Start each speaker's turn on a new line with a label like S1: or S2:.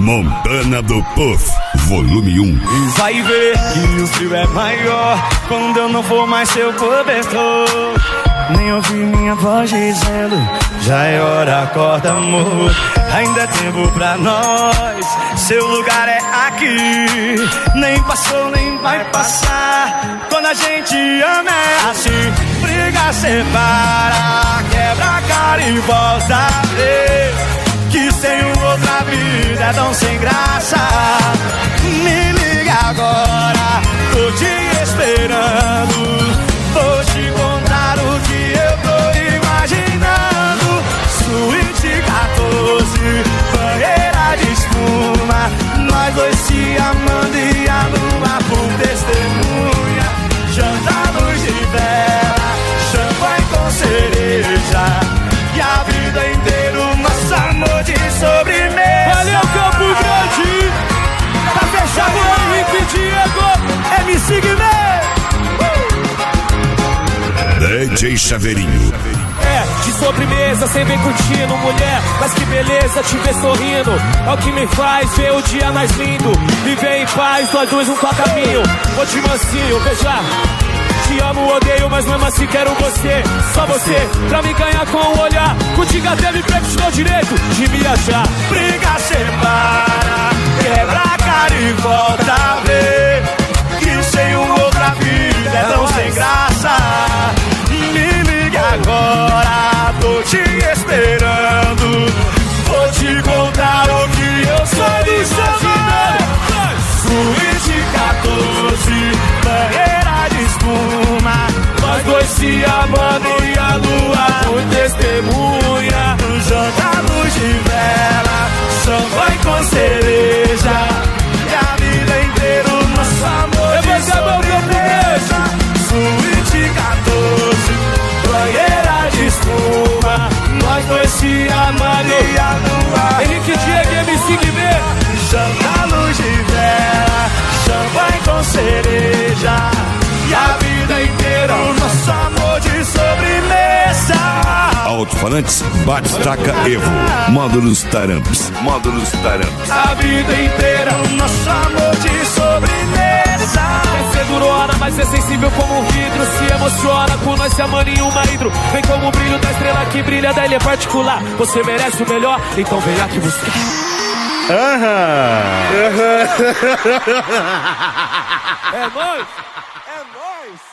S1: Montana do Puff, volume 1.
S2: E vai ver que o frio é maior quando eu não for mais seu cobertor. Nem ouvi minha voz dizendo: já é hora, acorda, amor. Ainda é tempo pra nós, seu lugar é aqui. Nem passou, nem vai passar. Quando a gente ama é assim. Briga, separa, quebra a cara e volta a ver que sem outra vida é tão sem graça. Me liga agora, tô te esperando. Vou te contar o que eu tô imaginando. Suíte 14, banheira de espuma, nós dois se amando e a lua por testemunha. Janta luz de vela, champanhe com cereja, e a vida inteira o nosso amor de sobremesa.
S3: Valeu, Campo Grande! Pra fechar o Henrique Diego, MC Guimê!
S1: DJ Chaveirinho.
S3: De sobremesa, sem vem curtindo, mulher, mas que beleza te ver sorrindo. É o que me faz ver o dia mais lindo. Viver em paz, nós dois um só caminho. Vou te mansinho, veja. Te amo, odeio, mas mesmo assim quero você. Só você, pra me ganhar com o olhar. Contigo até me pego, te dou direito de me achar.
S2: Briga, separa, quebra a cara e volta a ver que sem outra vida é tão sem graça. Me liga agora, tô te esperando. Vou te contar o que eu sou imaginando. Suíte 14, banheira de espuma, nós dois se amando e a lua por testemunha. Janta luz de vela, champanhe com cereja, e a vida inteira o nosso amor de sobremesa. Suíte 14, banheira de espuma, nós dois se amando e a lua.
S3: Henrique Diego, MC Guimê.
S2: Janta luz de vela, champanhe com cereja, e a vida inteira o nosso amor de sobremesa.
S1: Alto-falantes Batistaca Evo. Módulos Taramps. Módulos Taramps.
S2: A vida inteira o nosso amor de sobremesa.
S3: Vai ser durona, mas é sensível como um vidro. Se emociona com nós se amando em uma hidro. Vem como o brilho da estrela que brilha da ilha particular. Você merece o melhor, então vem aqui buscar.
S2: É nóis!
S3: É nóis!